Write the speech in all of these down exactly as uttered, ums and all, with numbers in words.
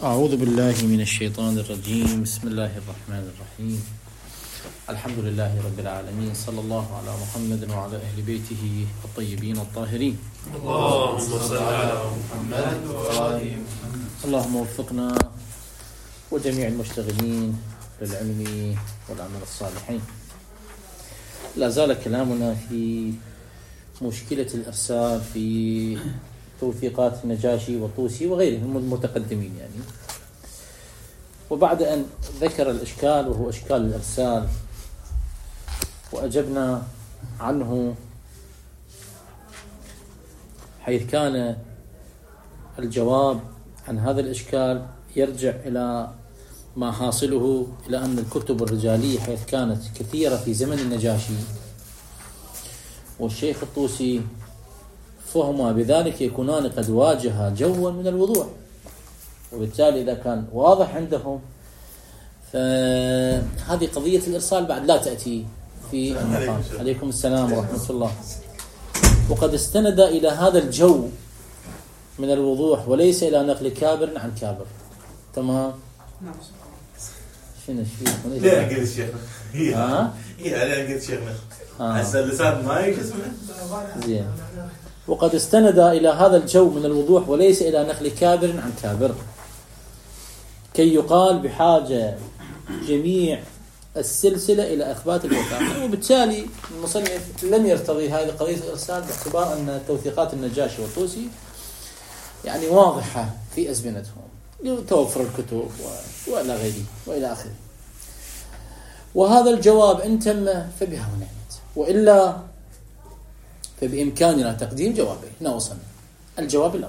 أعوذ بالله من الشيطان الرجيم. بسم الله الرحمن الرحيم. الحمد لله رب العالمين، صلى الله على محمد وعلى أهل بيته الطيبين الطاهرين. اللهم صل على محمد وآل محمد. اللهم وفقنا وجميع المشتغلين للعلم والعمل الصالحين. لا زال كلامنا في مشكلة الإرسال في توثيقات النجاشي والطوسي وغيرهم المتقدمين يعني. وبعد أن ذكر الإشكال وهو إشكال الإرسال وأجبنا عنه، حيث كان الجواب عن هذا الإشكال يرجع إلى ما حاصله إلى أن الكتب الرجالية حيث كانت كثيرة في زمن النجاشي والشيخ الطوسي، فهما بذلك يكونان قد واجها جوا من الوضوح، وبالتالي إذا كان واضح عندهم فهذه قضية الإرسال بعد لا تأتي في المقام. عليكم السلام ورحمة الله. وقد استند إلى هذا الجو من الوضوح وليس إلى نقل كابر عن كابر. تمام؟ شنو الشيخ؟ لا قلت شيخنا. ها؟ إيه أنا قلت شيخنا. هسه اللسان ما يجسمه. زين. وقد استند إلى هذا الجو من الوضوح وليس إلى نقل كابر عن كابر، كي يقال بحاجة جميع السلسلة إلى إثبات الوثاقة. وبالتالي المصنف لم يرتضي هذه قضية الإرسال باعتبار أن توثيقات النجاشي والطوسي يعني واضحة في أزمنتهم لتوفر الكتب وإلى غيره وإلى آخره. وهذا الجواب إن تم فبها ونعمت، وإلا فبإمكاننا تقديم جوابين. هنا وصلنا. الجواب الأول: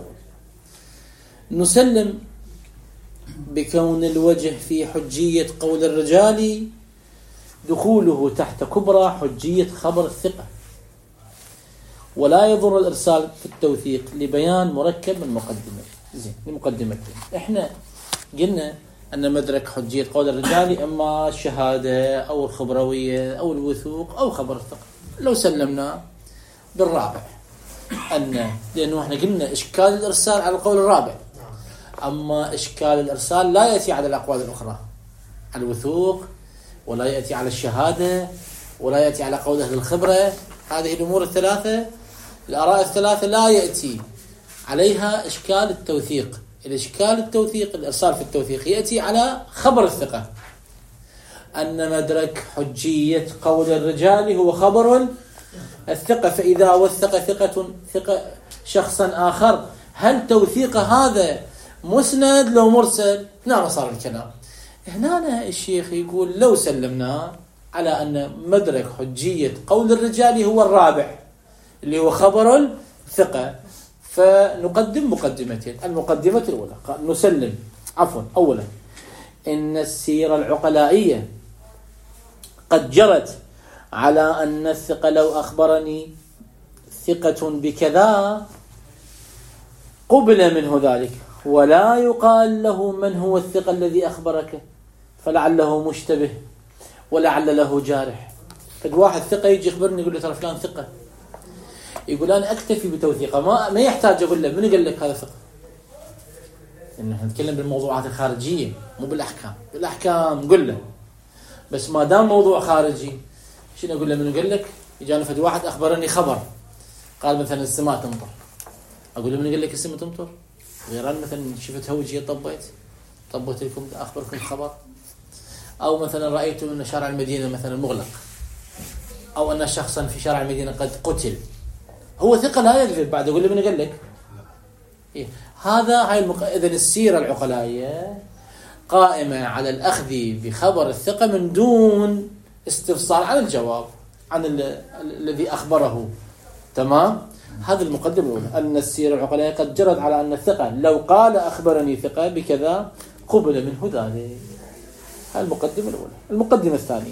نسلم بكون الوجه في حجية قول الرجال دخوله تحت كبرى حجية خبر الثقة، ولا يضر الإرسال في التوثيق لبيان مركب من مقدمة. زين، لمقدمتين. إحنا قلنا أن مدرك حجية قول الرجال إما الشهادة أو الخبروية أو الوثوق أو خبر الثقة. لو سلمنا بالرابع أن لأنه إحنا قلنا إشكال الإرسال على القول الرابع، أما إشكال الإرسال لا يأتي على الأقوال الأخرى، على الوثوق، ولا يأتي على الشهادة، ولا يأتي على قول أهل الخبرة. هذه الأمور الثلاثة، الآراء الثلاثة لا يأتي عليها إشكال التوثيق. الإشكال التوثيق، الإرسال في التوثيق يأتي على خبر الثقة، أن مدرك حجية قول الرجال هو خبر الثقة، فإذا وثق ثقة ثقة شخصا آخر هل توثيق هذا مسند لو مرسل؟ هنا صار الكلام. هنا الشيخ يقول لو سلمنا على أن مدرك حجية قول الرجال هو الرابع اللي هو خبر الثقة، فنقدم مقدمتين. المقدمة الأولى نسلم عفوا أولا إن السيرة العقلائية قد جرت على أن الثقة لو أخبرني ثقة بكذا قبل منه ذلك، ولا يقال له من هو الثقة الذي أخبرك، فلعله مشتبه ولعل له جارح. فالواحد ثقة يجي يخبرني يقول له ترى فلان ثقة، يقول أنا أكتفي بتوثيقه، ما ما يحتاج أقول له من قال لك هذا ثقة. إنه نتكلم بالموضوعات الخارجية مو بالأحكام. بالأحكام نقول له، بس ما دام موضوع خارجي شنو أقول له؟ من قال لك؟ يجاني فد واحد أخبرني خبر قال مثلا السماء تمطر، أقول له من قال لك السماء تمطر؟ غيران مثلا شفت هوجية طبيت طبت لكم أخبركم خبر، أو مثلا رأيت أن شارع المدينة مثلا مغلق، أو أن شخصا في شارع المدينة قد قتل، هو ثقة لا يكذب بعد أقول له من قال لك؟ إيه؟ هذا هاي المق... إذن السيرة العقلائية قائمة على الأخذ بخبر الثقة من دون استفسار عن الجواب عن ال... الذي أخبره. تمام؟ هذا المقدمة الأولى، أن السيرة العقلائية قد جرت على أن الثقة لو قال أخبرني ثقة بكذا قبل منه ذلك. هذه المقدمة الأولى. المقدمة الثانية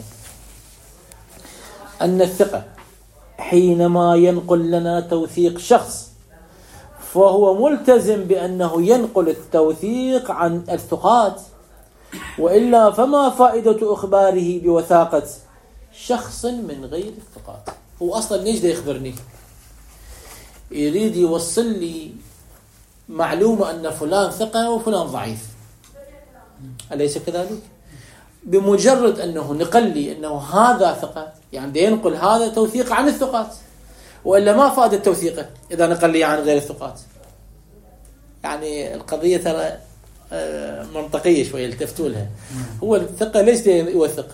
أن الثقة حينما ينقل لنا توثيق شخص فهو ملتزم بأنه ينقل التوثيق عن الثقات، وإلا فما فائدة إخباره بوثاقة شخص من غير الثقات. هو أصلا ليش ده يخبرني؟ يريد يوصل لي معلومة أن فلان ثقة وفلان ضعيف، أليس كذلك؟ بمجرد أنه نقل لي أنه هذا ثقة، يعني ينقل هذا توثيق عن الثقات، وإلا ما فائدة توثيقه إذا نقل لي عن غير الثقات. يعني القضية ترى منطقية شوية التفتوا لها. هو الثقة ليش يوثق؟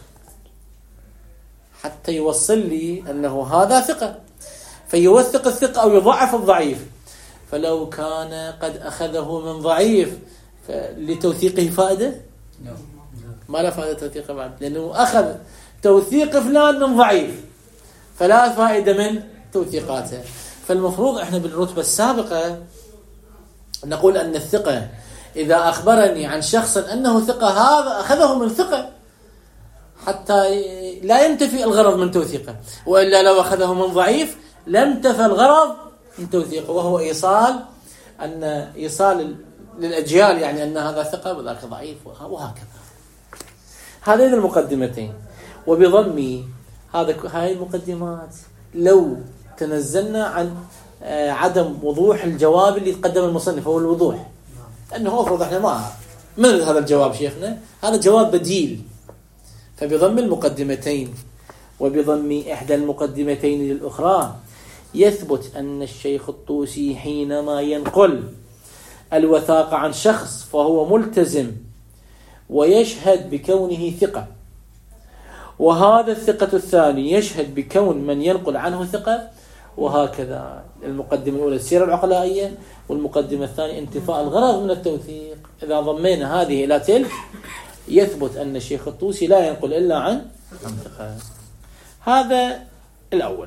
حتى يوصل لي أنه هذا ثقة، فيوثق الثقة أو يضعف الضعيف. فلو كان قد أخذه من ضعيف لتوثيقه فائدة؟ ما لا فائدة توثيقه بعد، لأنه أخذ توثيق فلان من ضعيف، فلا فائدة من توثيقاته. فالمفروض إحنا بالرتبة السابقة نقول أن الثقة إذا أخبرني عن شخص أنه ثقة هذا أخذه من ثقة حتى لا ينتفي الغرض من توثيقه، وإلا لو أخذه من ضعيف لم تفى الغرض من توثيقه، وهو إيصال أن إيصال للأجيال يعني أن هذا ثقة وذاك ضعيف وهكذا. هذين المقدمتين. وبضمي هذا هاي المقدمات لو تنزلنا عن عدم وضوح الجواب اللي تقدم المصنف هو الوضوح، أنه أفرض إحنا ما من هذا الجواب شيخنا، هذا جواب بديل. فبضم المقدمتين وبضم إحدى المقدمتين للأخرى يثبت أن الشيخ الطوسي حينما ينقل الوثاقة عن شخص فهو ملتزم ويشهد بكونه ثقة، وهذا الثقة الثاني يشهد بكون من ينقل عنه ثقة، وهكذا. المقدمة الأولى السيرة العقلائية، والمقدمة الثانية انتفاء الغرض من التوثيق. إذا ضمينا هذه إلى تلك يثبت أن الشيخ الطوسي لا ينقل إلا عن ثقة. هذا الأول،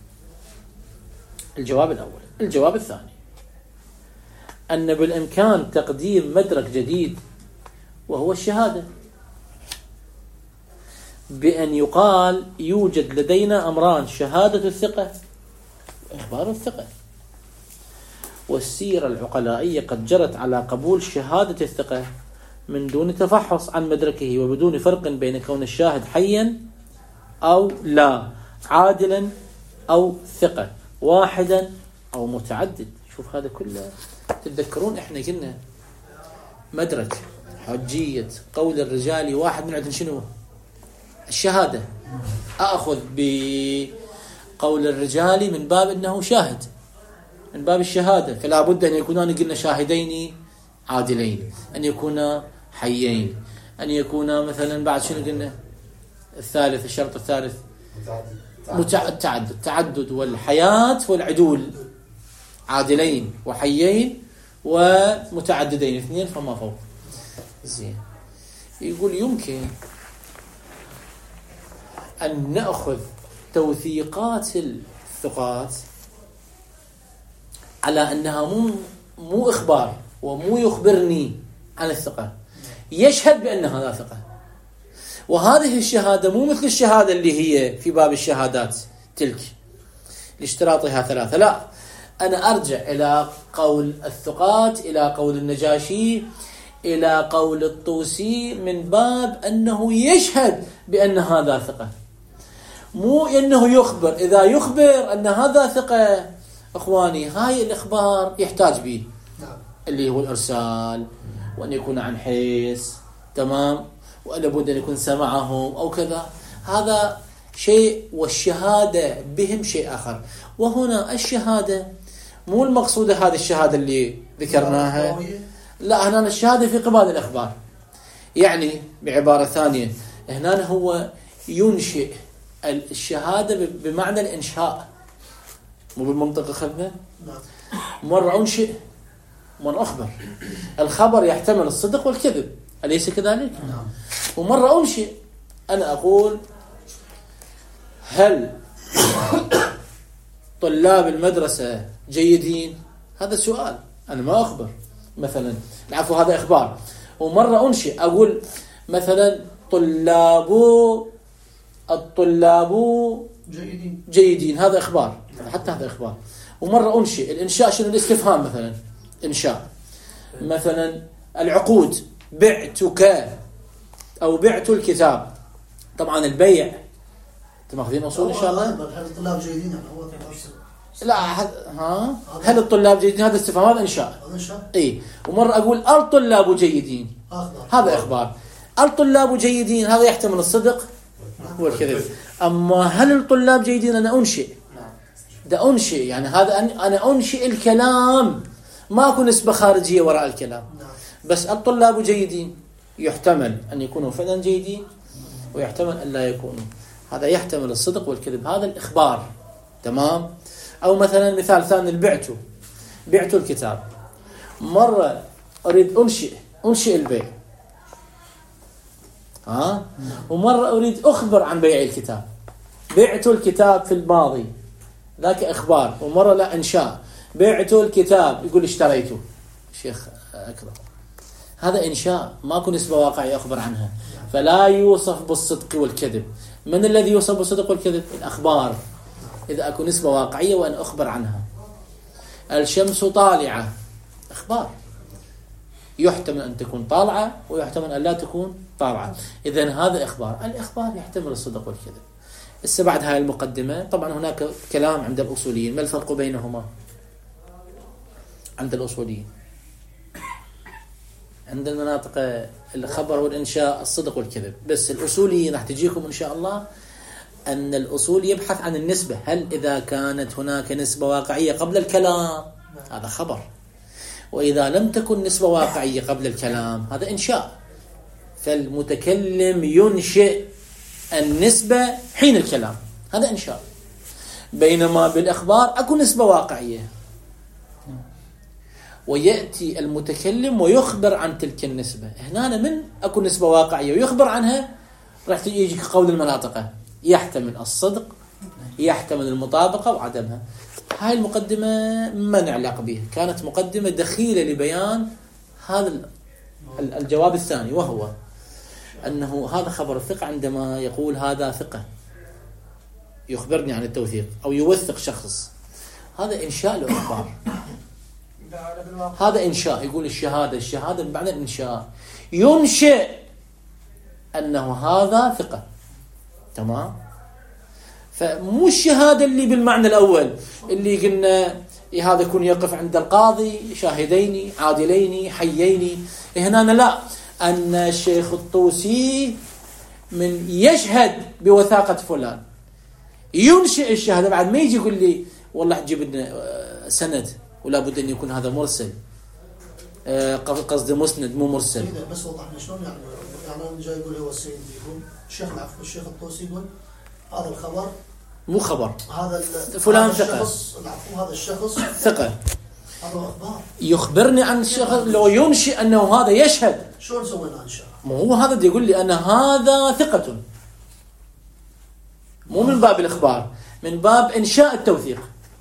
الجواب الأول. الجواب الثاني أن بالإمكان تقديم مدرك جديد وهو الشهادة، بأن يقال يوجد لدينا أمران: شهادة الثقة وإخبار الثقة. والسيرة العقلائية قد جرت على قبول شهادة الثقة من دون تفحص عن مدركه، وبدون فرق بين كون الشاهد حيا أو لا، عادلا أو ثقة، واحدا أو متعدد. شوف هذا كله. تتذكرون إحنا قلنا مدرك حجية قول الرجال واحد من عندنا شنو؟ الشهادة. أأخذ بقول الرجال من باب أنه شاهد، من باب الشهادة، فلا بد أن يكونان قلنا شاهدين عادلين، أن يكونا حيين، أن يكونا مثلا بعد شنو قلنا الثالث، الشرط الثالث متعدد، تعدد والحياة والعدول، عادلين وحيين ومتعددين، اثنين فما فوق. زين. يقول يمكن أن نأخذ توثيقات الثقات على أنها مو مو إخبار ومو يخبرني عن الثقة، يشهد بأن هذا ثقة. وهذه الشهادة مو مثل الشهادة اللي هي في باب الشهادات تلك لاشتراطها ثلاثة، لا، أنا أرجع إلى قول الثقات، إلى قول النجاشي، إلى قول الطوسي، من باب أنه يشهد بأن هذا ثقة، مو أنه يخبر. إذا يخبر أن هذا ثقة أخواني، هاي الإخبار يحتاج به اللي هو الإرسال، وأن يكون عن حيث تمام، وأن لابد أن يكون سمعهم أو كذا، هذا شيء، والشهادة بهم شيء آخر. وهنا الشهادة مو المقصودة هذه الشهادة اللي ذكرناها، لا، هنا الشهادة في قبال الأخبار. يعني بعبارة ثانية هنا هو ينشئ الشهادة بمعنى الإنشاء، مو بالمنطق أخذنا. مرة أنشئ مرة أخبر. الخبر يحتمل الصدق والكذب، أليس كذلك؟ ومرة أنشئ، أنا أقول هل طلاب المدرسة جيدين؟ هذا سؤال، أنا ما أخبر مثلا، العفو هذا إخبار. ومرة أنشئ أقول مثلا طلاب الطلاب جيدين جيدين، هذا إخبار، حتى هذا إخبار. ومرة أنشئ الإنشاء شنو؟ الاستفهام مثلا، إنشاء مثلا العقود، بعتك أو بعت الكتاب. طبعا البيع تماخذين أصول إن شاء الله. هل الطلاب جيدين؟ لا حد... ها هل الطلاب جيدين؟ هذا استفهام، هذا إنشاء. إنشاء. إيه. ومرة أقول الطلاب جيدين، هذا إخبار. الطلاب جيدين هذا يحتمل الصدق والكذب. أما هل الطلاب جيدين أنا أنشئ ده أنشئ يعني هذا أنا أنشئ الكلام ما أكون نسبة خارجية وراء الكلام. بس الطلاب جيدين يحتمل أن يكونوا فعلا جيدين ويحتمل أن لا يكونوا. هذا يحتمل الصدق والكذب. هذا الإخبار. تمام. أو مثلا مثال ثاني البعت بعت الكتاب. مرة أريد أنشئ أنشئ البيع ها ومرة أريد أخبر عن بيع الكتاب. بعت الكتاب في الماضي ذاك إخبار. ومرة لا إنشاء بعت الكتاب يقول اشتريته شيخ أكرم هذا إنشاء ما أكون نسبة واقعية أخبر عنها فلا يوصف بالصدق والكذب. من الذي يوصف بالصدق والكذب؟ الأخبار. إذا أكون نسبة واقعية وأنا أخبر عنها. الشمس طالعة إخبار يحتمل أن تكون طالعة ويحتمل أن لا تكون طالعة. إذن هذا إخبار. الإخبار يحتمل الصدق والكذب. إسا بعد هاي المقدمة طبعا هناك كلام عند الأصوليين. ما الفرق بينهما عند الأصوليين؟ عند المناطق الخبر والإنشاء الصدق والكذب. بس الأصوليين راح تجيكم إن شاء الله أن الأصول يبحث عن النسبة. هل إذا كانت هناك نسبة واقعية قبل الكلام هذا خبر وإذا لم تكن نسبة واقعية قبل الكلام هذا إنشاء. فالمتكلم ينشئ النسبة حين الكلام هذا إنشاء. بينما بالإخبار أكون نسبة واقعية ويأتي المتكلم ويخبر عن تلك النسبة. هنا من أكون نسبة واقعية ويخبر عنها راح يجيك قول المناطقة يحتمل الصدق يحتمل المطابقة وعدمها. هاي المقدمة ما نعلق بها. كانت مقدمة دخيلة لبيان هذا الجواب الثاني وهو أنه هذا خبر الثقة. عندما يقول هذا ثقة يخبرني عن التوثيق أو يوثق شخص هذا إنشاء لأخبار. هذا إنشاء. يقول الشهادة الشهادة بمعنى الإنشاء ينشئ أنه هذا ثقة. تمام. فمو الشهادة اللي بالمعنى الأول اللي قلنا هذا يكون يقف عند القاضي شاهدين عادلين حيين. هنا لا أن الشيخ الطوسي من يشهد بوثاقة فلان ينشئ الشهادة. بعد ما يجي يقول لي والله جيب لنا سند ولا بد أن يكون هذا مرسل قصد مسند مو مرسل. بس وضحنا شلون يعني يعني جاي يقول هو السيد يقول الشيخ العفو الشيخ الطوسي يقول هذا الخبر مو خبر هذا فلان ثقة العفو هذا الشخص ثقة هذا أخبار يخبرني عن الشخص. لو ينشئ أنه هذا يشهد شلون سوينا إنشاء؟ مو هو هذا اللي يقول لي أن هذا ثقة مو من باب الإخبار من باب إنشاء التوثيق.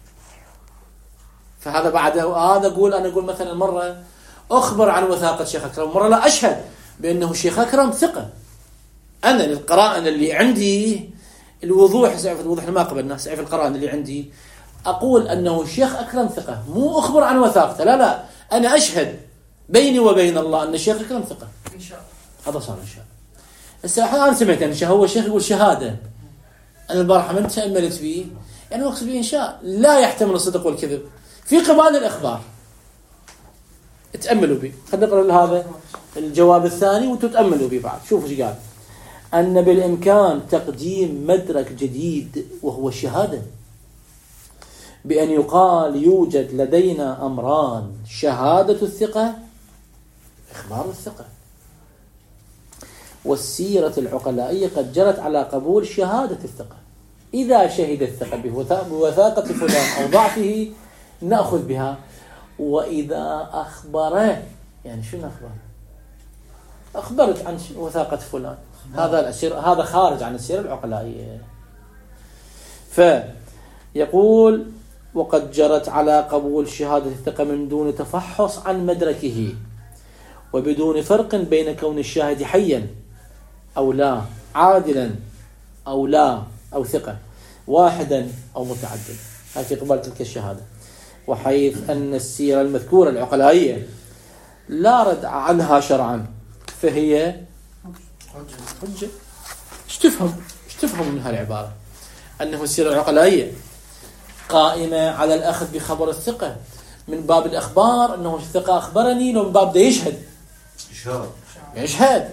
فهذا بعد هذا أقول أنا أقول مثلا مرة أخبر عن وثاقة شيخ أكرم مرة لا أشهد بأنه شيخ أكرم ثقة. أنا القرائن اللي عندي الوضوح سعف الوضوح ما قبل الناس سعف القرائن اللي عندي أقول أنه الشيخ أكرم ثقة مو أخبر عن وثاقته. لا لا أنا أشهد بيني وبين الله أن الشيخ أكرم ثقة. إن شاء الله هذا صار إن شاء الله. أنا سمعت أن هو الشيخ يقول شهادة أنا البارحة من تأملت فيه يعني وقت به إنشاء لا يحتمل الصدق والكذب في قبال الإخبار. تأملوا به. خلينا نقرأ هذا الجواب الثاني وتتأملوا به بعد. شوفوا ايش قال. أن بالإمكان تقديم مدرك جديد وهو الشهادة بأن يقال يوجد لدينا أمران شهادة الثقة إخبار الثقة. والسيرة العقلائية قد جرت على قبول شهادة الثقة. إذا شهد الثقة بوثاقة فلان أو ضعفه نأخذ بها. وإذا أخبره يعني شو أخبر أخبرت عن وثاقة فلان هذا الأسير هذا خارج عن السيرة العقلائية. فيقول وقد جرت على قبول شهادة الثقة من دون تفحص عن مدركه وبدون فرق بين كون الشاهد حيا أو لا عادلا أو لا أو ثقة واحدا أو متعدد. هذه في قبال تلك الشهادة. وحيث أن السيرة المذكورة العقلائية لا ردع عنها شرعا فهي حجة. ايش تفهم ايش تفهم من هالعبارة؟ أنه السيرة العقلائية قائمة على الأخذ بخبر الثقة من باب الأخبار أنه الثقة أخبرني لو من باب ده يشهد يشهد.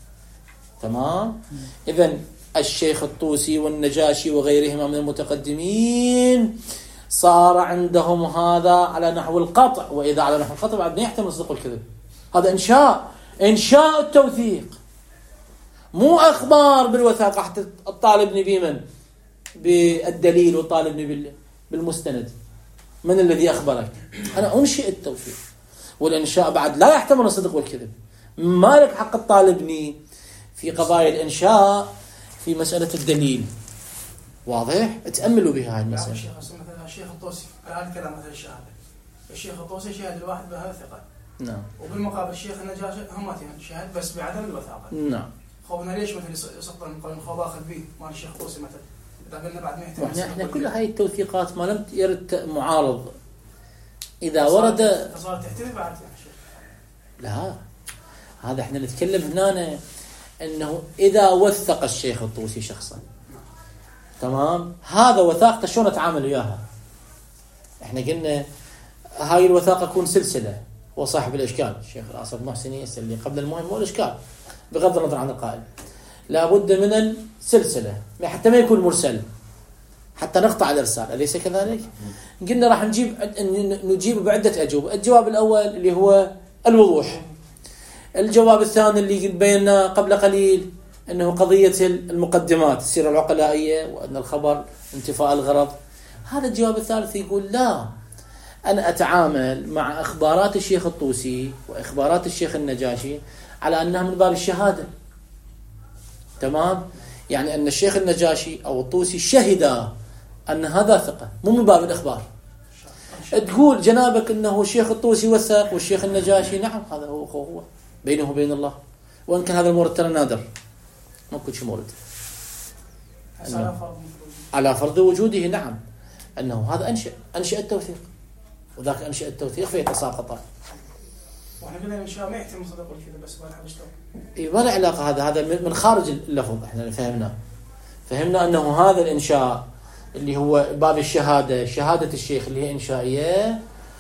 تمام. إذن الشيخ الطوسي والنجاشي وغيرهما من المتقدمين صار عندهم هذا على نحو القطع، وإذا على نحو القطع بعد ما يحتمل الصدق والكذب. هذا إنشاء إنشاء التوثيق، مو أخبار بالوثاقة حتى الطالبني بمن بالدليل وطالبني بالمستند. من الذي أخبرك؟ أنا أنشئ التوثيق، والإنشاء بعد لا يحتمل الصدق والكذب. ما لك حق الطالبني في قضايا الإنشاء في مسألة الدليل. واضح؟ تأملوا بها هاي المسألة. الشيخ مثلا الشيخ الطوسي الآن كلام مثلا الشهادة، الشيخ الطوسي شهد الواحد بها ثقة. نعم. وبالمقابل الشيخ النجاشي هم شهد بس بعدم الوثاقة. نعم. خونا ليش مثلا يسقط المقارنة خو باخذ به مال الشيخ الطوسي مثلا إذا قلنا بعد ما يحتمل. احنا احنا كل هاي التوثيقات ما لم يرد معارض إذا ورد صارت تحتمل بعد يعني شيخ. لا، هذا احنا نتكلم هنا انه اذا وثق الشيخ الطوسي شخصا، تمام، هذا وثاقته شلون نتعامل وياها؟ احنا قلنا هاي الوثاقه تكون سلسله، وصاحب الاشكال الشيخ العاصر المحسني اللي قبل المهم والاشكال بغض النظر عن القائل، لابد من السلسله حتى ما يكون مرسل، حتى نقطع الارسال، اليس كذلك؟ قلنا راح نجيب نجيب بعده اجوبه. الجواب الاول اللي هو الوضوح، الجواب الثاني اللي بينا قبل قليل أنه قضية المقدمات السيرة العقلائية وأن الخبر انتفاء الغرض. هذا الجواب الثالث يقول لا، أنا أتعامل مع إخبارات الشيخ الطوسي وإخبارات الشيخ النجاشي على أنها من باب الشهادة. تمام؟ يعني أن الشيخ النجاشي أو الطوسي شهد أن هذا ثقة، مو من باب الإخبار. تقول جنابك أنه الشيخ الطوسي وثق والشيخ النجاشي نعم، هذا هو هو بينه وبين الله، وإن كان هذا المورد ترى نادر، ما كل شيء مورد على فرض وجوده. نعم، أنه هذا أنشأ أنشأ التوثيق وذاك أنشأ التوثيق فيتساقطان. وإحنا قلنا إن شاء الله ما يحتمل صدق والكذب بس ولا حاجة. إيه ما له علاقة، هذا هذا من خارج اللفظ. إحنا فهمنا فهمنا أنه هذا الإنشاء اللي هو باب الشهادة، شهادة الشيخ اللي هي إنشائية.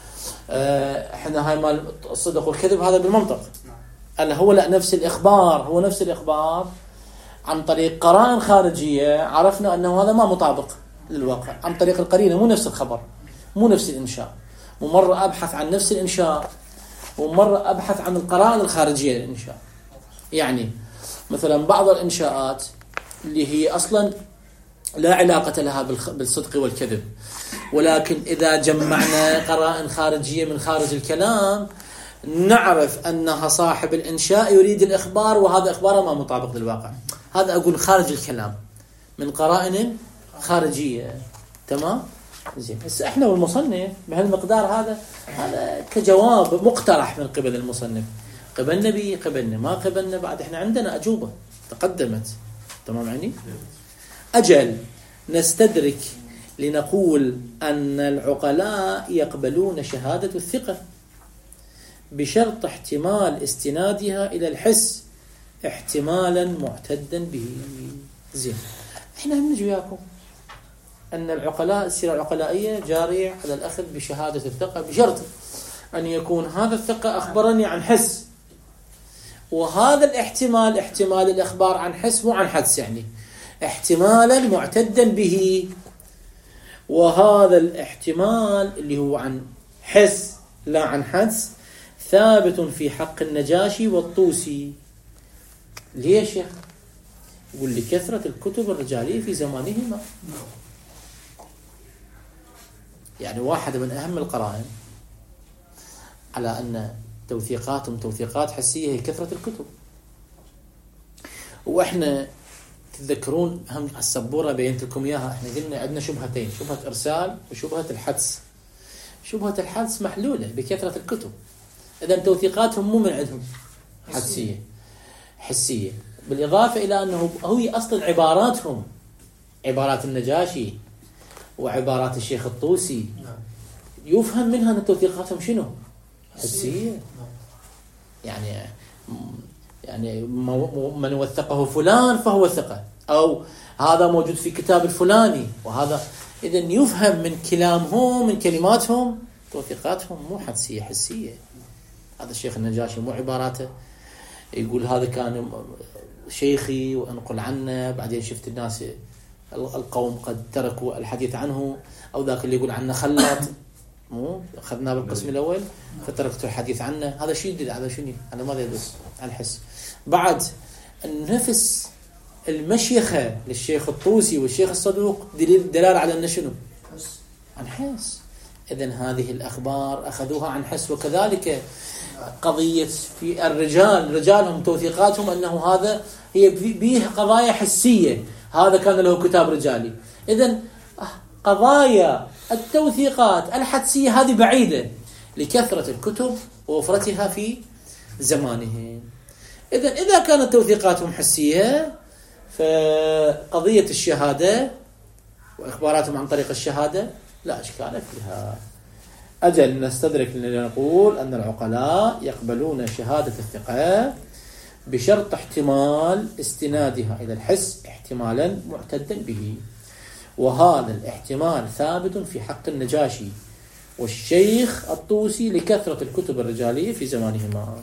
إحنا هاي مال الصدق والكذب هذا بالمنطق، أن هو لا نفس الإخبار، هو نفس الإخبار عن طريق قرائن خارجية عرفنا أنه هذا ما مطابق للواقع، عن طريق القرينة، مو نفس الخبر، مو نفس الإنشاء. ومرة أبحث عن نفس الإنشاء ومرة أبحث عن القرائن الخارجية للإنشاء. يعني مثلا بعض الإنشاءات اللي هي أصلا لا علاقة لها بالصدق والكذب، ولكن إذا جمعنا قرائن خارجية من خارج الكلام نعرف أنها صاحب الإنشاء يريد الإخبار وهذا إخباره ما مطابق للواقع. هذا أقول خارج الكلام من قرائن خارجية. تمام؟ زين. بس إحنا والمصنف بهالمقدار هذا هذا كجواب مقترح من قبل المصنف، قبلنا به قبلنا ما قبلنا بعد إحنا عندنا أجوبة تقدمت. تمام يعني؟ أجل نستدرك لنقول أن العقلاء يقبلون شهادة الثقة بشرط احتمال استنادها إلى الحس احتمالا معتدا به. زين، احنا نجي وياكم أن العقلاء السيرة العقلائية جارية على الأخذ بشهادة الثقة بشرط أن يكون هذا الثقة أخبرني عن حس، وهذا الاحتمال احتمال الإخبار عن حس مو عن حدس، يعني احتمالا معتدا به. وهذا الاحتمال اللي هو عن حس لا عن حدس ثابت في حق النجاشي والطوسي. ليش يا شيخ؟ يقول لكثرة الكتب الرجالية في زمانهما. يعني واحد من أهم القرائن على أن توثيقاتهم توثيقات حسية هي كثرة الكتب. وإحنا تذكرون هم السبورة بينت لكم إياها، إحنا قلنا عندنا شبهتين، شبهة إرسال وشبهة الحدس. شبهة الحدس محلولة بكثرة الكتب، إذا توثيقاتهم مو من عندهم حسية حسية. بالإضافة إلى أنه هي أصل عباراتهم عبارات النجاشي وعبارات الشيخ الطوسي يفهم منها أن توثيقاتهم شنو؟ حسية. يعني يعني من وثقه فلان فهو ثقة، أو هذا موجود في كتاب الفلاني وهذا. إذن يفهم من كلامهم من كلماتهم توثيقاتهم مو حدسية حسية. هذا الشيخ النجاشي مو عباراته يقول هذا كان شيخي وأنقل عنه، بعدين شفت الناس القوم قد تركوا الحديث عنه، أو ذاك اللي يقول عنه خلط، مو أخذناه بالقسم الأول فتركت الحديث عنه. هذا شيء جديد، هذا شنو؟ هذا ماذا يدرس على الحس. بعد النفس المشيخة للشيخ الطوسي والشيخ الصدوق دليل دلالة على أنه شنو؟ عن حس. إذن هذه الأخبار أخذوها عن حس. وكذلك قضية في الرجال، رجالهم توثيقاتهم أنه هذا هي به قضايا حسية، هذا كان له كتاب رجالي. إذن قضايا التوثيقات الحدسية هذه بعيدة لكثرة الكتب ووفرتها في زمانهم. إذن إذا كانت توثيقاتهم حسية فقضية الشهادة وإخباراتهم عن طريق الشهادة لا إشكال فيها. أجل نستدرك لنقول أن العقلاء يقبلون شهادة الثقة بشرط احتمال استنادها إلى الحس احتمالا معتدا به، وهذا الاحتمال ثابت في حق النجاشي والشيخ الطوسي لكثرة الكتب الرجالية في زمانهما.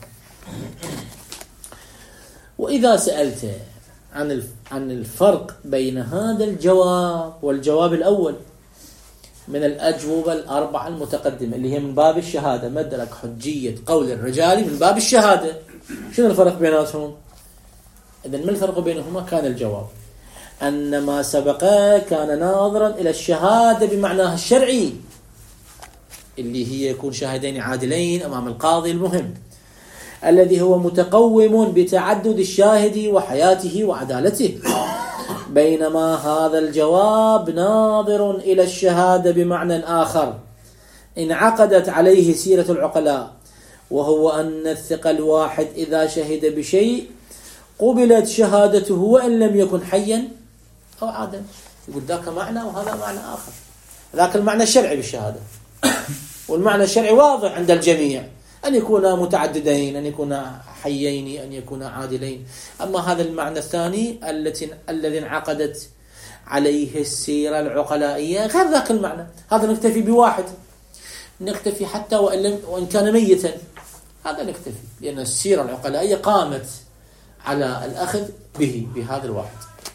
وإذا سألت عن عن الفرق بين هذا الجواب والجواب الأول من الأجوبة الأربعة المتقدمة اللي هي من باب الشهادة، مدرك حجية قول الرجال من باب الشهادة، شنو الفرق بيناتهم؟ إذن ما الفرق بينهما؟ كان الجواب أن ما سبق كان ناظرا إلى الشهادة بمعناها الشرعي اللي هي يكون شاهدين عادلين أمام القاضي المهم الذي هو متقوم بتعدد الشاهد وحياته وعدالته، بينما هذا الجواب ناظر إلى الشهادة بمعنى آخر انعقدت عليه سيرة العقلاء، وهو أن الثقة الواحد إذا شهد بشيء قبلت شهادته وإن لم يكن حيا أو عادل. يقول ذاك معنى وهذا معنى آخر. ذاك المعنى الشرعي بالشهادة، والمعنى الشرعي واضح عند الجميع، أن يكونا متعددين، أن يكونا حيين، أن يكونا عادلين. أما هذا المعنى الثاني التي الذي انعقدت عليه السيرة العقلائية غير ذاك المعنى. هذا نكتفي بواحد، نكتفي حتى وإن, لم وإن كان ميتا، هذا نكتفي، لأن السيرة العقلائية قامت على الأخذ به بهذا الواحد.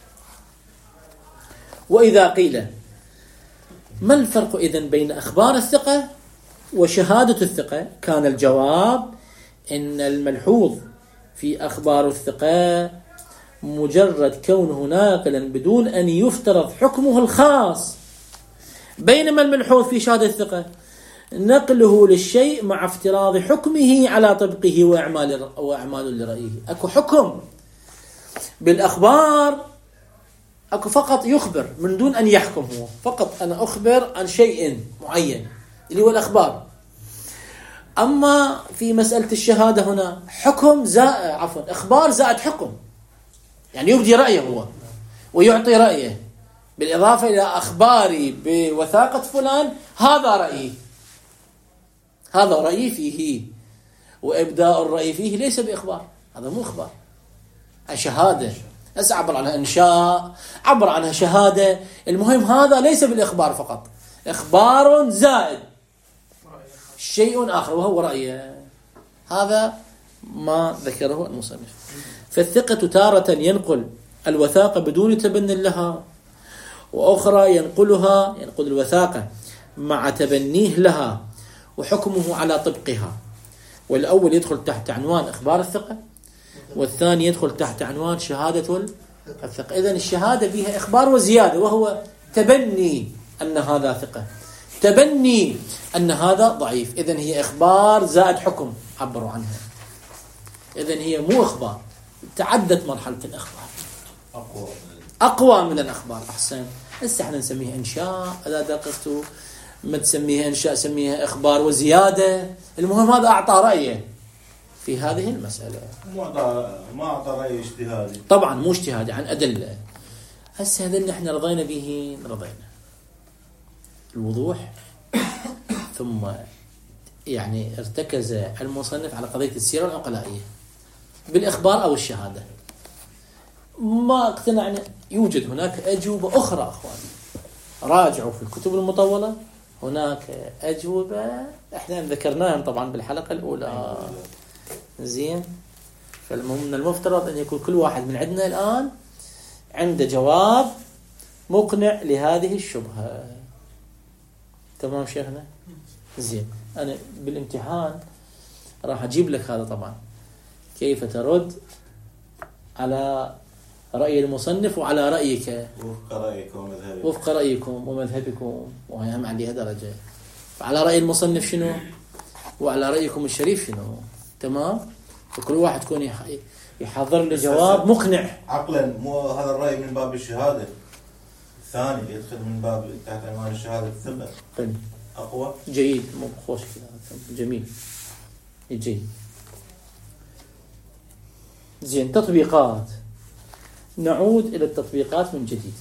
وإذا قيل ما الفرق إذن بين أخبار الثقة وشهادة الثقة، كان الجواب إن الملحوظ في أخبار الثقة مجرد كونه ناقلا بدون أن يفترض حكمه الخاص، بينما الملحوظ في شهادة الثقة نقله للشيء مع افتراض حكمه على طبقه وإعمال وإعمال لرأيه. أكو حكم بالأخبار، أكو فقط يخبر من دون أن يحكم، هو فقط أنا أخبر عن شيء معين اللي هو الأخبار. أما في مسألة الشهادة هنا حكم زائد، عفوا إخبار زائد حكم، يعني يبدي رأيه هو ويعطي رأيه بالإضافة إلى أخباري بوثاقة فلان، هذا رأيي، هذا رأيي فيه، وإبداء الرأي فيه ليس بإخبار، هذا مو إخبار، شهادة. هسه عبر عنها إنشاء، عبر عنها شهادة، المهم هذا ليس بالإخبار فقط، إخبار زائد شيء آخر وهو رأيه. هذا ما ذكره المصنف. فالثقة تارة ينقل الوثاقة بدون تبن لها، وأخرى ينقلها ينقل الوثاقة مع تبنيه لها وحكمه على طبقها. والأول يدخل تحت عنوان إخبار الثقة، والثاني يدخل تحت عنوان شهادة الثقة. إذن الشهادة بها إخبار وزيادة، وهو تبني أن هذا ثقة، تبني أن هذا ضعيف. إذن هي إخبار زائد حكم عبروا عنها. إذن هي مو إخبار، تعدت مرحلة الإخبار، أقوى أقوى من الأخبار. أحسن. هسه احنا نسميها إنشاء، إذا دققتوا ما تسميها إنشاء سميها إخبار وزيادة، المهم هذا أعطى رأيه في هذه المسألة، ما أعطى رأي اجتهادي، طبعا مو اجتهادي، عن أدلة. هسه هذا اللي احنا رضينا به، رضينا الوضوح، ثم يعني ارتكز المصنف على قضية السيرة العقلائية بالإخبار أو الشهادة. ما اقتنعنا، يوجد هناك أجوبة أخرى أخواني، راجعوا في الكتب المطولة، هناك أجوبة احنا ذكرناها طبعا بالحلقة الأولى. زين، فمن المفترض أن يكون كل واحد من عندنا الآن عنده جواب مقنع لهذه الشبهة. تمام شيخنا؟ زين. أنا بالامتحان راح أجيب لك هذا طبعا كيف ترد على رأي المصنف وعلى رأيك وفق رأيك ومذهبك وفق رأيكم ومذهبكم، وهي هم عليها درجة. فعلى رأي المصنف شنو وعلى رأيكم الشريف شنو. تمام. فكل واحد يكون يحضر له جواب مقنع. عقلا مو هذا الرأي من باب الشهادة، الثاني يدخل من باب تحت عنوان الشهادة الثقة طيب. أقوى. جيد، مو خوش كذا، جميل جيد. زين. تطبيقات. نعود إلى التطبيقات من جديد.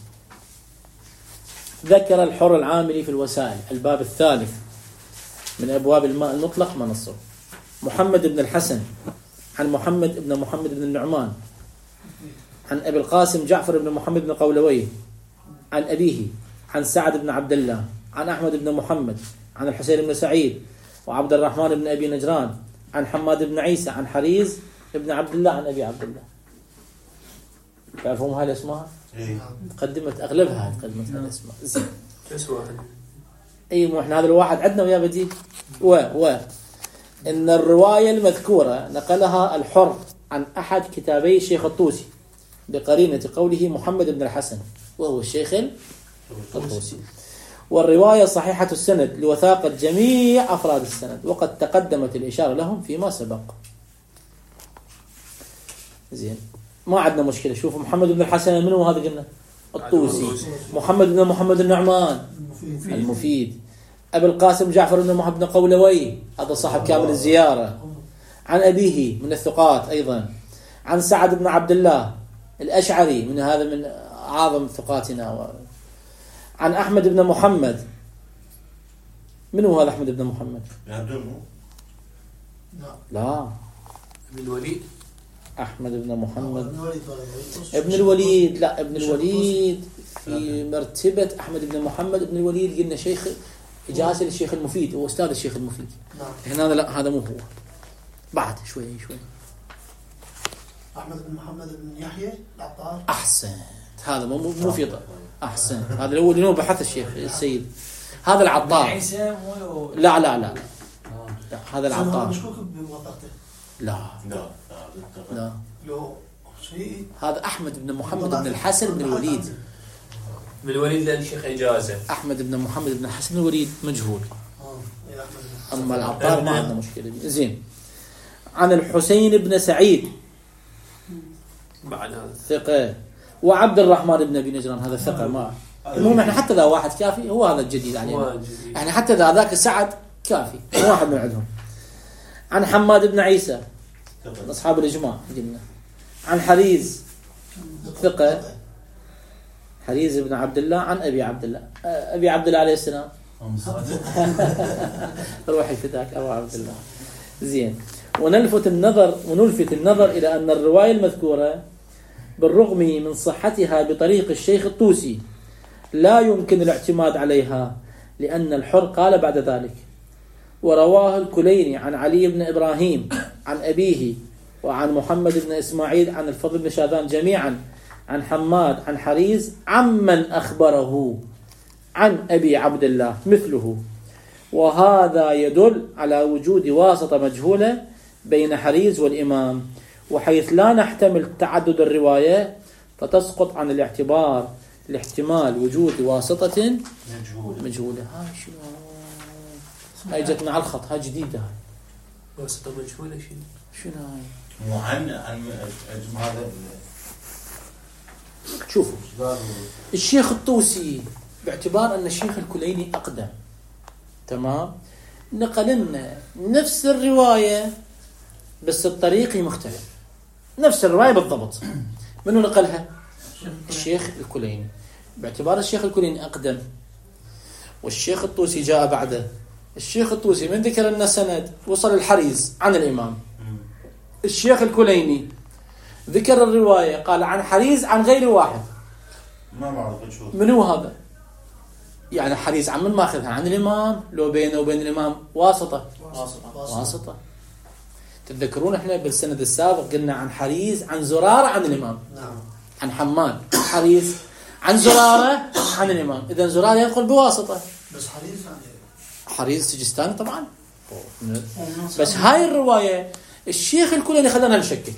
ذكر الحر العاملي في الوسائل الباب الثالث من أبواب الماء المطلق ما نصه. محمد بن الحسن عن محمد بن محمد بن النعمان عن أبي القاسم جعفر بن محمد بن قولويه عن أبيه عن سعد بن عبد الله عن أحمد بن محمد عن الحسين بن سعيد وعبد الرحمن بن أبي نجران عن حماد بن عيسى عن حريز بن عبد الله عن أبي عبد الله. تعرفون هاي الأسماء؟ إيه. قدمت أغلبها قدمت هاي الأسماء. زين. بس واحد. أي مو إحنا هذا الواحد عندنا ويا بدي و و إن الرواية المذكورة نقلها الحر عن أحد كتابي الشيخ الطوسي بقرينة قوله محمد بن الحسن وهو الشيخ الطوسي، والرواية صحيحة السند لوثاقة جميع أفراد السند وقد تقدمت الإشارة لهم فيما سبق. زين. ما عندنا مشكلة. شوفوا محمد بن الحسن منو هذا قلنا؟ الطوسي. محمد بن محمد النعمان المفيد, المفيد. أبي القاسم جعفر بن محمد بن قولوي هذا صاحب كامل الزيارة. عن أبيه من الثقات أيضا. عن سعد بن عبد الله الأشعري من هذا من أعظم ثقاتنا. عن أحمد بن محمد. منو هذا أحمد بن محمد؟ لا. ابن الوليد. أحمد بن محمد ابن الوليد. لا ابن الوليد في مرتبة أحمد بن محمد. ابن الوليد قلنا شيخ إجازة للشيخ المفيد، هو أستاذ الشيخ المفيد. هنا هذا لا، هذا مو هو. بعد شوي شوي. أحمد بن محمد بن يحيى العطار. أحسن. هذا مو مو في أحسن. هذا الأول اللي هو بحث الشيخ السيد. هذا العطار. لا لا لا, لا. هذا العطار. مشكوك بوثاقته. لا لا لا. لو شيء. هذا أحمد بن محمد بن الحسن بن الوليد. من الوليد للشيخ إجازة. أحمد بن محمد بن الحسن الوليد مجهول. أما العطار ما عندنا مشكلة. زين. عن الحسين بن سعيد بعد هذا ثقة. وعبد الرحمن بن أبي نجران هذا ثقة. ما المهم احنا حتى ذا واحد كافي. هو هذا الجديد علينا. احنا حتى ذا ذاك سعد كافي واحد من عندهم. عن حماد بن عيسى أصحاب الإجماع قلنا. عن حريز ثقة. حريز بن عبد الله عن أبي عبد الله. أبي عبد الله عليه السلام. روحي فداك أبو عبد الله. زين. ونلفت النظر ونلفت النظر إلى أن الرواية المذكورة بالرغم من صحتها بطريق الشيخ الطوسي لا يمكن الاعتماد عليها، لأن الحر قال بعد ذلك: ورواه الكليني عن علي بن إبراهيم عن أبيه وعن محمد بن إسماعيل عن الفضل بن شاذان جميعا عن حماد عن حريز عمن أخبره عن أبي عبد الله مثله. وهذا يدل على وجود واسطة مجهولة بين حريز والإمام، وحيث لا نحتمل تعدد الرواية فتسقط عن الاعتبار لاحتمال وجود واسطة مجهولة. مجهولة. هاي شنو؟ هاي جتنا على الخط. هاي جديدة. هاي واسطة مجهولة شنو؟ شنو هاي؟ مو عن عن هذا. شوفوا الشيخ الطوسي باعتبار أن الشيخ الكليني أقدم، تمام، نقل لنا نفس الرواية بس الطريق مختلف. نفس الرواية بالضبط. منو نقلها؟ الشيخ الكليني. باعتبار الشيخ الكليني أقدم والشيخ الطوسي جاء بعده. الشيخ الطوسي من ذكر لنا سند وصل الحريز عن الإمام. الشيخ الكليني ذكر الرواية قال عن حريز عن غير واحد. ما معروف شو منو هذا؟ يعني حريز عن من ماخذها؟ عن الإمام لو بينه وبين الإمام واسطة. واسطة. واسطة. تتذكرون احنا بالسند السابق قلنا عن حريز عن زرارة عن الإمام، نعم. عن حماد حريز عن زرارة عن الإمام. إذا زرارة يدخل بواسطة، بس حريز يعني حريز سجستاني طبعا. بس هاي الرواية الشيخ الكليني خلانا نشكك،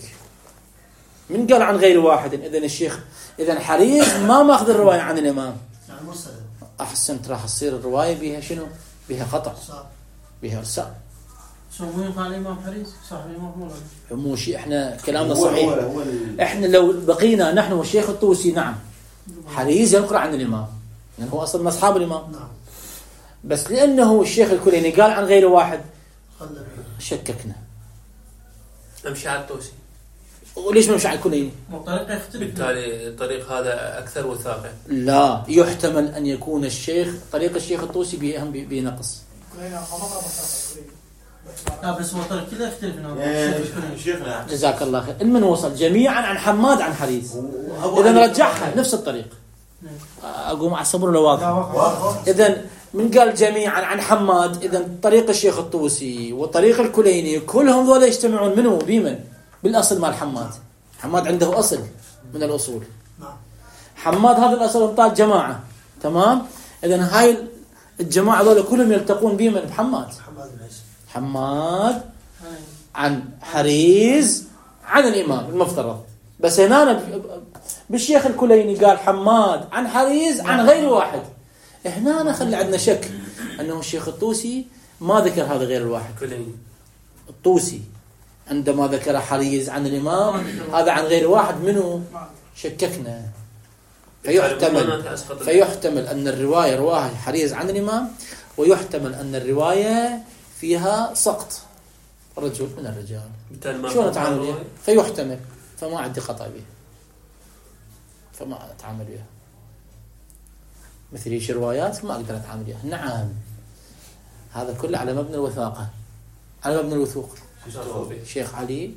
من قال عن غير واحد. إذا الشيخ إذا حريز ما ماخذ الرواية عن الإمام، يعني مرسل. أحسنت، راح تصير الرواية بها شنو؟ بها قطع، صح. بها إرسال. شو مو يقال الإمام حريز صح الإمام مو مو شيء، احنا كلامنا هو صحيح. هو هو ال- احنا لو بقينا نحن والشيخ الطوسي نعم حريز ينقل عن الإمام، يعني هو أصلا من أصحاب الإمام. نعم. بس لأنه الشيخ الكليني قال عن غير واحد خلى بيه. شككنا. امشي على الطوسي، وليش ما مش على الكليني؟ الطريقة يختلف. بالتالي الطريق هذا اكثر وثاقه. لا، يحتمل أن يكون الشيخ طريق الشيخ الطوسي بأهم بنقص. كلنا خمقة بس كلنا. لا بس هو الطريق كله يختلف. يعني شيخنا جزاك الله خير. المن وصل جميعا عن حماد عن حريز، أبو إذا علي- نرجعها نفس الطريق. أقوم أعصبر لو واضح. واضح. إذا من قال جميعا عن حماد، إذا طريق الشيخ الطوسي وطريق الكليني كلهم ذولا يجتمعون منه بمن؟ بالأصل مال حماد. حماد عنده أصل من الأصول. نعم. حماد هذا الأصل انطال جماعة، تمام؟ إذا هاي الجماعة ذولا كلهم يلتقون بمن؟ بحماد. حماد بن عيسى. حماد عن حريز عن الإمام المفترض. بس هنا ب- بالشيخ الكليني قال حماد عن حريز عن غير واحد. هنا نخلي عندنا شك أنه الشيخ الطوسي ما ذكر هذا غير الواحد. كليني الطوسي عندما ذكر حريز عن الإمام هذا عن غير واحد منه شككنا. فيحتمل فيحتمل أن الرواية رواها حريز عن الإمام، ويحتمل أن الرواية فيها سقط رجل من الرجال. بالتالي ما شو نتعامل وياه؟ فيحتمل، فما عندي خطأ به، فما أتعامل وياه. مثل هيش روايات ما أقدر أتعامل وياه. نعم، هذا كله على مبنى الوثاقة، على مبنى الوثوق. شيخ علي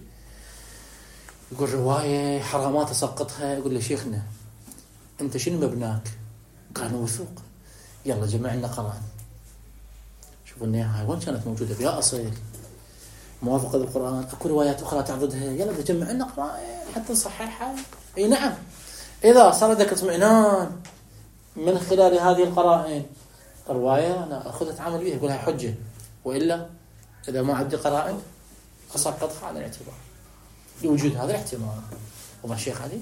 يقول رواية حرامات أسقطها، يقول له شيخنا أنت شنو مبناك؟ قال وثوق. يلا جمع لنا قرآن. شوفوا النهاية وين كانت موجودة بها أصل موافقة للقرآن. أكو روايات أخرى تعضدها، يلا بجمع لنا قرآن حتى نصححها. أي نعم، إذا صار لك اطمئنان من خلال هذه القرائن الرواية أنا أخذ أتعامل بها، أقول هاي حجة. وإلا إذا ما عندي قرائن أسقطها على الاعتبار لوجود هذا الاحتمال. وما الشيخ علي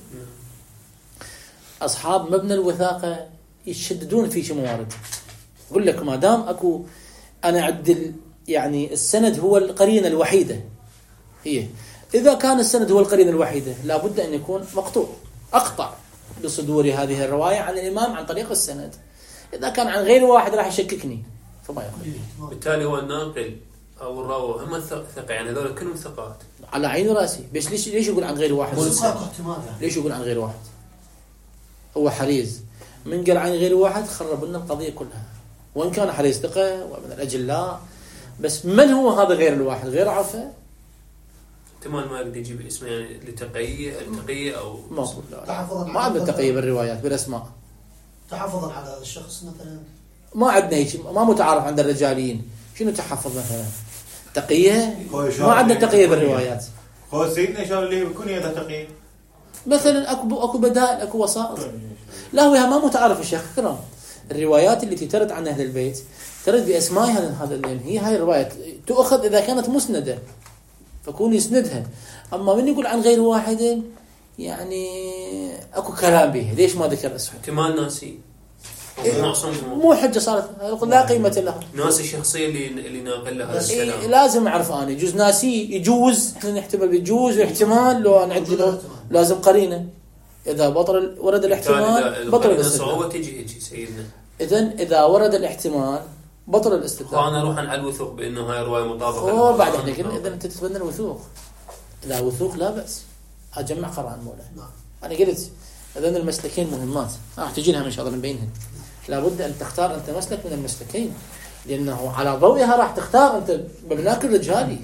أصحاب مبنى الوثاقة يشددون في شيء موارد. أقول لك ما دام أكو أنا أعدل يعني السند هو القرينة الوحيدة، هي إذا كان السند هو القرينة الوحيدة لابد أن يكون مقطوع، أقطع بصدور هذه الرواية عن الإمام عن طريق السند. إذا كان عن غير واحد راح يشككني فما يأخذ. بالتالي هو الناقل أو الراوي هم ثقة، يعني هذول كلهم ثقات على عيني وراسي. بس ليش ليش يقول عن غير واحد؟ احتمال يعني. ليش يقول عن غير واحد؟ هو حريز من قال عن غير واحد خرب لنا القضية كلها، وإن كان حريز ثقة ومن الأجلاء. بس من هو هذا غير الواحد؟ غير عفة احتمال ما يقدر يجيب اسمه، يعني لتقية التقية أو ما أقول لا. تحفظا ما عندنا تقية بالروايات بالأسماء، تحفظا على هذا الشخص مثلا. ما عندنا هيك، ما متعارف عند الرجاليين. شنو تحفظ مثلا؟ تقية؟ ما عندنا تقية بالروايات. هو سيدنا إن شاء الله اللي بيكون هذا تقي مثلا أكو أكو بدائل، أكو وسائط. لا هو ما متعارف الشيخ كرام. الروايات التي ترد عن أهل البيت ترد بأسمائها، هذا لأن هي هاي الروايات تؤخذ إذا كانت مسندة فكون يسندها. أما من يقول عن غير واحد يعني أكو كلام به، ليش ما ذكر اسمه؟ احتمال ناسي إيه، معصوم، مو حجة صارت، لا قيمة لها. ناسي الشخصية اللي اللي ناقل لها بس إيه الكلام. لازم أعرف أنا يجوز ناسي، يجوز احنا نحتمل بيجوز، واحتمال لو أنا عندي لو لازم قرينة. إذا بطل ورد الاحتمال بطل الاستدلال. صعوبة تجي هيك سيدنا. إذن إذا ورد الاحتمال بطل الاستدلال. وأنا أروح على الوثوق بأنه هاي الرواية مطابقة. أوه بعد إحنا قلنا إذا أنت تتبنى الوثوق، إذا وثوق لا بأس أجمع قرآن مولا. نعم. أنا قلت إذن المسلكين مهمات راح تجي لها إن شاء الله نبينها. لابد أن تختار أنت مسلك من المسلكين، لأنه على ضوئها راح تختار أنت مبناك الرجالي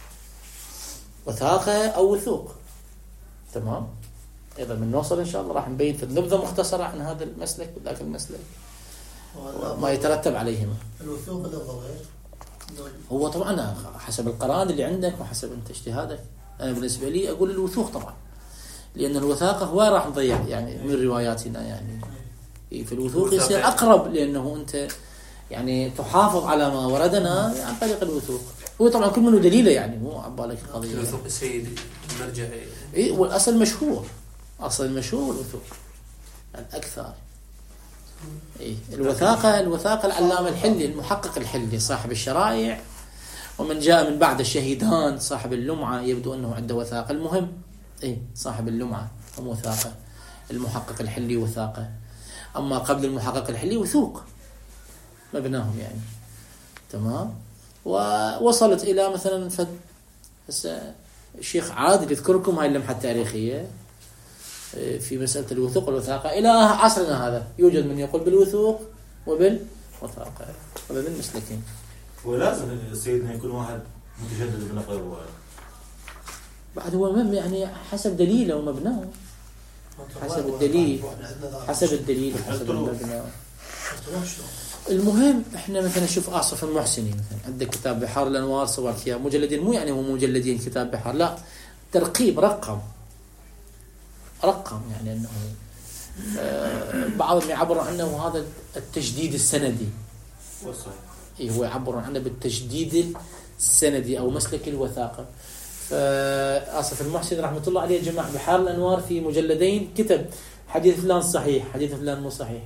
وثاقة أو وثوق. تمام. إذا من نوصل إن شاء الله راح نبين في نبذة مختصرة عن هذا المسلك وذاك المسلك ما يترتب عليهما. الوثوق اللفظ غير هو طبعا حسب القرائن اللي عندك وحسب انت اجتهادك. انا بالنسبه لي اقول الوثوق طبعا، لان الوثاقه هو راح نضيع يعني من رواياتنا يعني. في الوثوق يصير اقرب، لانه انت يعني تحافظ على ما وردنا عن طريق الوثوق. هو طبعا كل منه دليله يعني، مو عبالك القضيه الوثوق يعني. السيد المرجع اي والاصل مشهور، اصل المشهور والوثوق الاكثر. اي الوثاقه الوثاقه العلامه الحلي المحقق الحلي صاحب الشرائع، ومن جاء من بعد الشهيدان صاحب اللمعه يبدو انه عنده وثاقه. المهم اي صاحب اللمعه هم وثاقه، المحقق الحلي وثاقه. اما قبل المحقق الحلي وثوق مبناهم يعني. تمام. ووصلت الى مثلا فد هسه الشيخ عادل يذكركم هاي اللمحه التاريخيه في مساله الوثوق والوثاقه الى عصرنا هذا. يوجد من يقول بالوثوق وبالوثاقه، هذا من مسلكين. ولازم سيدنا يكون واحد متجدد بنقل الروايه. بعد هو مم يعني حسب دليله ومبناه، حسب الدليل حسب الدليل وحسب المبنى. المهم احنا مثلا نشوف آصف المحسني مثلا عنده كتاب بحار الانوار صور فيها مجلدين، مو يعني هو مجلدين كتاب بحار، لا ترقيب رقم رقم يعني انه آه بعضهم يعبر عنه هذا التجديد السندي. اي هو يعبر عنه بالتجديد السندي او مسلك الوثاقه. فآصف المحسن رحمه الله عليه جمع بحار الانوار في مجلدين، كتب حديث فلان صحيح، حديث فلان مو صحيح.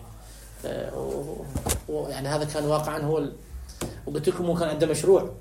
يعني هذا كان واقعا هو ال... وقلت لكم هو كان عنده مشروع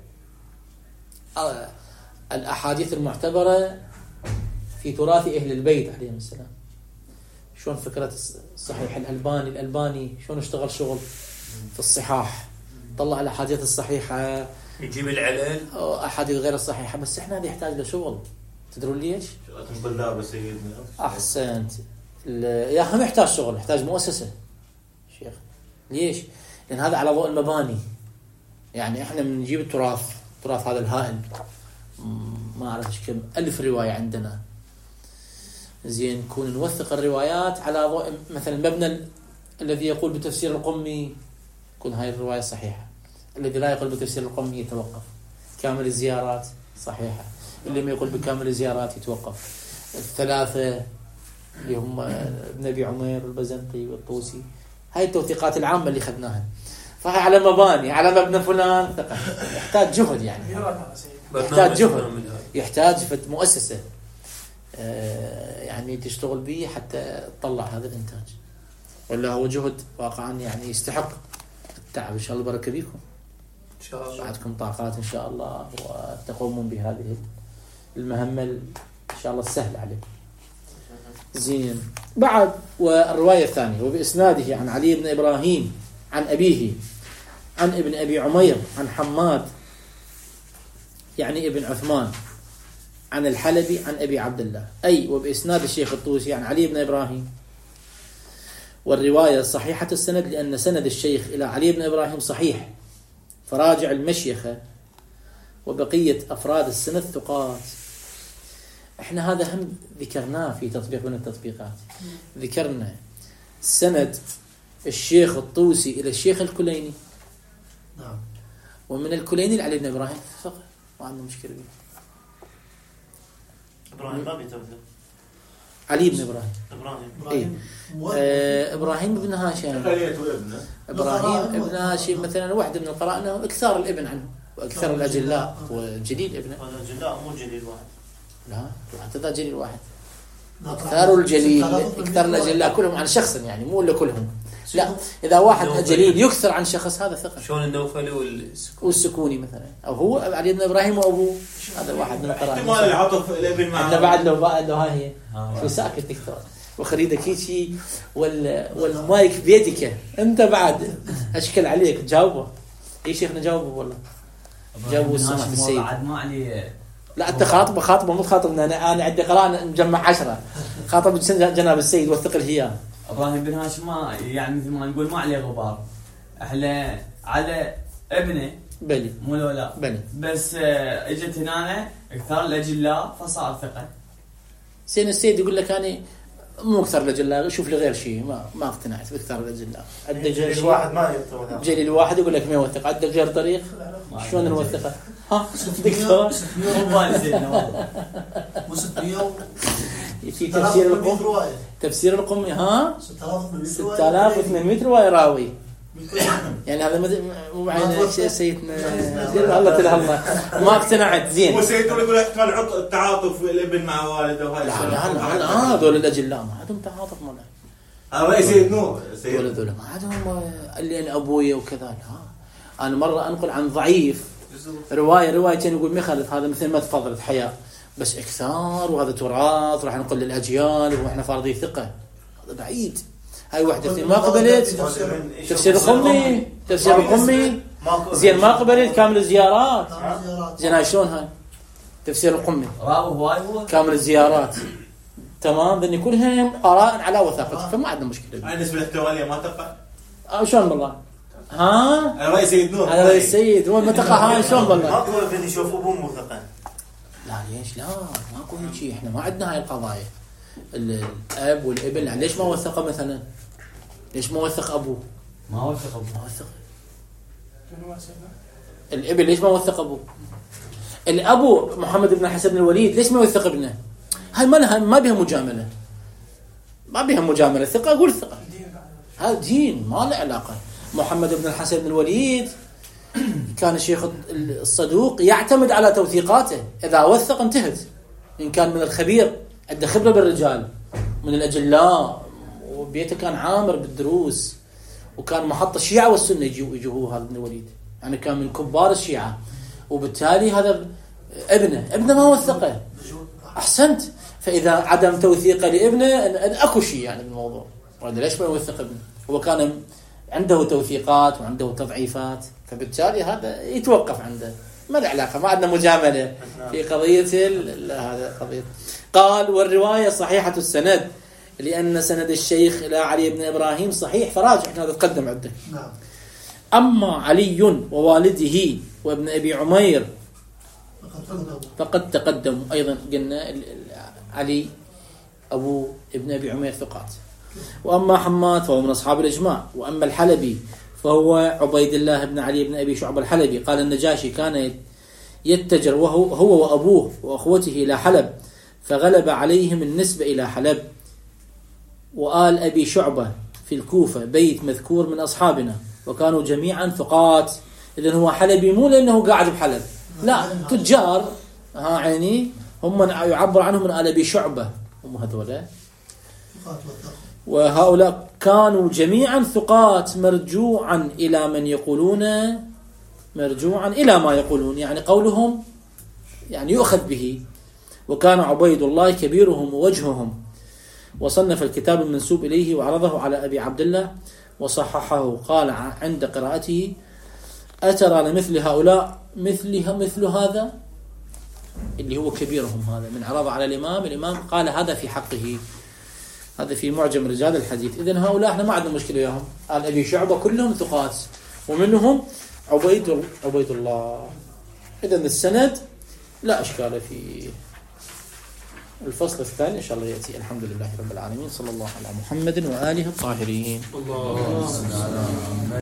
الاحاديث المعتبره في تراث اهل البيت عليهم السلام. شلون فكره الصحيح الالباني الالباني شلون اشتغل شغل في الصحاح، طلع الاحاديث الصحيحه، يجيب العلل احاديث غير الصحيحه. بس احنا هذا يحتاج له شغل. تدرون ليش؟ طلاب سيدنا. احسنت. يا اخي يحتاج شغل، يحتاج مؤسسه شيخ. ليش؟ لان هذا على ضوء المباني. يعني احنا بنجيب التراث، التراث هذا الهائل ما اعرف ايش كم الف روايه عندنا، زين نكون نوثق الروايات على ضوء مثلا المبنى الذي يقول بتفسير القمي يكون هاي الروايه صحيحه، الذي لا يقول بتفسير القمي يتوقف. كامل الزيارات صحيحه، اللي ما يقول بكامل الزيارات يتوقف. الثلاثه اللي هم ابن ابي عمير والبزنطي والطوسي، هاي التوثيقات العامه اللي اخذناها. فهي على مباني، على مبنى فلان ثقه، يحتاج جهد يعني، يحتاج جهد، يحتاج مؤسسه يعني تشتغل به حتى تطلع هذا الانتاج. ولا هو جهد واقعا يعني يستحق التعب. ان شاء الله بركه بكم، ان شاء الله عندكم طاقات ان شاء الله وتقومون بهذه المهمه ان شاء الله السهل عليكم. زين. بعد والروايه الثانيه وباسناده عن علي بن ابراهيم عن ابيه عن ابن ابي عمير عن حماد يعني ابن عثمان عن الحلبي عن ابي عبد الله، اي وباسناد الشيخ الطوسي عن علي بن ابراهيم. والروايه صحيحه السند لان سند الشيخ الى علي بن ابراهيم صحيح، فراجع المشيخه وبقيه افراد السند ثقات. احنا هذا هم ذكرناه في تطبيق من التطبيقات. ذكرنا سند الشيخ الطوسي الى الشيخ الكليني، نعم، ومن الكليني لعلي بن ابراهيم فقط، ما عنده مشكله به. ابراهيم ما بيتوثق. علي بن ابراهيم ابراهيم إيه؟ ابراهيم بن هاشم، ابراهيم ابن هاشم مثلا واحد من القراء اكثر الابن عنه واكثر الاجلاء وجليل ابنه. هذا جلاء مو جليل واحد. لا حتى جليل واحد. اكثر الجليل اكثر الاجلاء كلهم عن شخص يعني، مو الا كلهم. لا اذا واحد جليل يكثر عن شخص هذا ثقه. شلون النوفلي والسكوني والسكوني مثلا، او هو علي بن ابراهيم وابوه، هذا واحد من القراء. احتمال العطف الابن مع احنا بعد لو بعد لو هاي هي شو ساكت دكتور وخريدك هيك وال والمايك بيدك انت بعد اشكل عليك تجاوبه. اي شيخ نجاوبه والله جاوبوا السمع بالسيد بعد ما علي. لا انت خاطبه خاطبه مو خاطبنا انا. انا عندي قراءه مجمع عشرة خاطب جناب السيد وثق الهيام. ابراهيم بن هاشم ما يعني مثل ما نقول ما عليه غبار، احنا على ابنه بلي مو لا بلي، بس اجت هنا اكثر الاجلاء فصار ثقه. سين السيد يقول لك انا مو اكثر الاجلاء، شوف لي غير شيء، ما ما اقتنعت باكثر الاجلاء. عندك غير جليل شيء؟ واحد ما يعتبر. جليل واحد يقول لك ما يوثق، عندك غير طريق؟ شلون نوثقه؟ ها دكتور مو بالي زين والله. مو ستمية في تفسير القم، رواية تفسير القم ها ستة ستة آلاف وثمانمائة روايه راوي. يعني هذا مو بعين شيء سيدنا الله تله الله ما اقتنعت زين. هو سيد يقول لك كان عط التعاطف الابن مع والده وهاي. لا لا لا هذول الاجلاء ما عندهم تعاطف ماله. هذا سيد نور سيد هذول هذول ما عندهم اللي انا ابويا وكذا. لا انا مره انقل عن ضعيف روايه روايتين يقول ما يخالف هذا مثل ما تفضلت حياه بس اكثار وهذا تراث راح نقول للاجيال واحنا فارضي ثقه. هذا بعيد. هاي واحدة اثنين ما قبلت. تفسير القمي تفسير القمي زين ما قبلت كامل الزيارات زين. هاي شلون هاي تفسير القمي راوي هواي هو كامل الزيارات تمام ذني كلهم آراء على وثاقته فما عندنا مشكلة. هاي نسبة الاحتمالية ما تقع. آه شلون بالله ها أنا رأي سيد نور. هذا رأي السيد هو ما تقع. هاي شلون بالله. ما تقول بدي يشوف ابوه موثقا. لا ليش لا ماكو شيء احنا ما عندنا هاي القضايا. الاب والابن يعني ليش ما وثقه مثلا؟ ليش ما وثق ابوه؟ ما وثق ابوه. ما وثق الابن ليش ما وثق ابوه؟ الابو محمد بن حسن بن الوليد ليش ما يوثق ابنه؟ هاي ما لها ما بها مجامله. ما بها مجامله ثقه اقول ثقه. هذا دين ما له علاقه. محمد بن الحسن بن الوليد كان الشيخ الصدوق يعتمد على توثيقاته، اذا وثق انتهت. ان كان من الخبير عنده خبره بالرجال من الاجلاء وبيته كان عامر بالدروس وكان محط الشيعة والسنة يجوا يجوا هذا ابن الوليد يعني كان من كبار الشيعة وبالتالي هذا ابنه ابنه ما وثقه. أحسنت. فإذا عدم توثيقه لابنه أكو شيء يعني بالموضوع. وهذا ليش ما يوثق ابنه؟ هو كان عنده توثيقات وعنده تضعيفات فبالتالي هذا يتوقف عنده ما له علاقة. ما عندنا مجاملة في قضية هذا قضية. قال والرواية صحيحة السند لأن سند الشيخ إلى علي بن إبراهيم صحيح فراجع احنا هذا تقدم عندك. نعم. أما علي ووالده وابن أبي عمير فقد تقدم أيضا قلنا علي أبو ابن أبي عمير ثقات. وأما حماد فهو من أصحاب الإجماع. وأما الحلبي فهو عبيد الله بن علي بن أبي شعب الحلبي. قال النجاشي كان يتجر وهو هو وأبوه وأخوته إلى حلب فغلب عليهم النسبة إلى حلب. وآل أبي شعبة في الكوفة بيت مذكور من أصحابنا وكانوا جميعا ثقات. إذن هو حلبي مو لأنه قاعد بحلب لا تجار ها عيني هم من يعبر عنهم من آل أبي شعبة هم هذولا. وهؤلاء كانوا جميعا ثقات مرجوعا إلى من يقولون مرجوعا إلى ما يقولون يعني قولهم يعني يؤخذ به. وكان عبيد الله كبيرهم ووجههم وصنف الكتاب المنسوب إليه وعرضه على أبي عبد الله وصححه. قال عند قراءته أترى لمثل هؤلاء مثلها مثل هذا اللي هو كبيرهم هذا من عرض على الإمام. الإمام قال هذا في حقه. هذا في معجم رجال الحديث. إذن هؤلاء احنا ما عندنا مشكلة وياهم. آل أبي شعبة كلهم ثقات ومنهم عبيد عبيد الله. إذن السند لا أشكال فيه. الفصل الثاني إن شاء الله يأتي. الحمد لله رب العالمين صلى الله على محمد وآله الطاهرين. الله